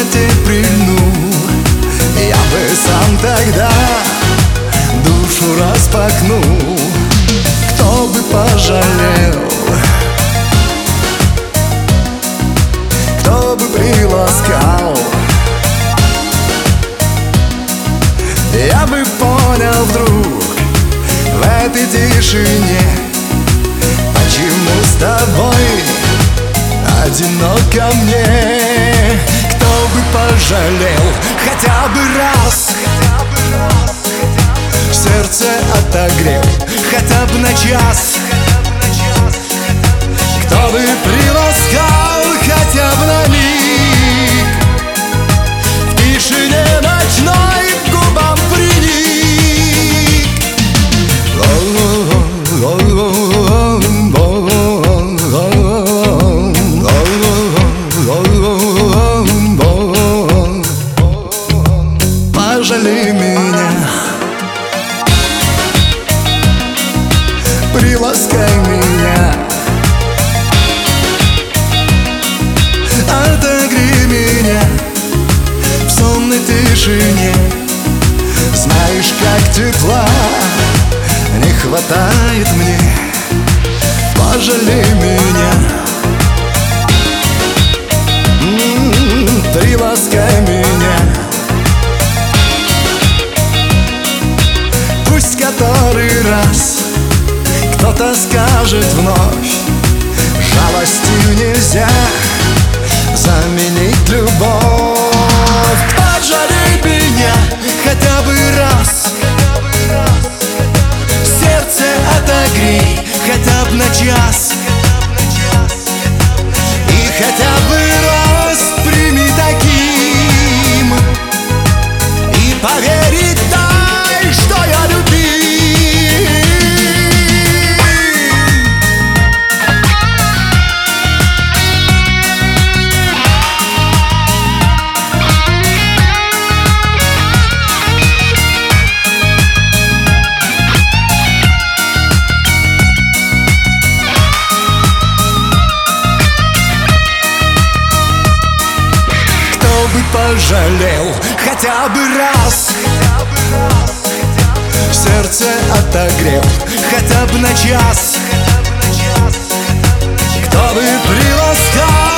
комнате прильну, я бы сам тогда душу распахнул. Кто бы пожалел, кто бы приласкал, я бы понял вдруг в этой тишине, почему с тобой одиноко мне. Кто бы пожалел хотя бы раз, сердце отогрел хотя бы на час. Кто бы приласкал хотя бы на миг, в тишине ночной к губам приник. Пожалей меня, приласкай меня, отогрей меня в сонной тишине. Знаешь, как тепла не хватает мне. Пожалей меня, приласкай меня. Пусть который раз кто-то скажет вновь: жалостью нельзя заменить любовь. Пожалей меня хотя бы раз, сердце отогрей хотя бы на час, и хотя бы раз прими таким, и поверить дай, что я любим. Пожалел хотя бы раз, сердце отогрел хотя бы на час. Кто бы приласкал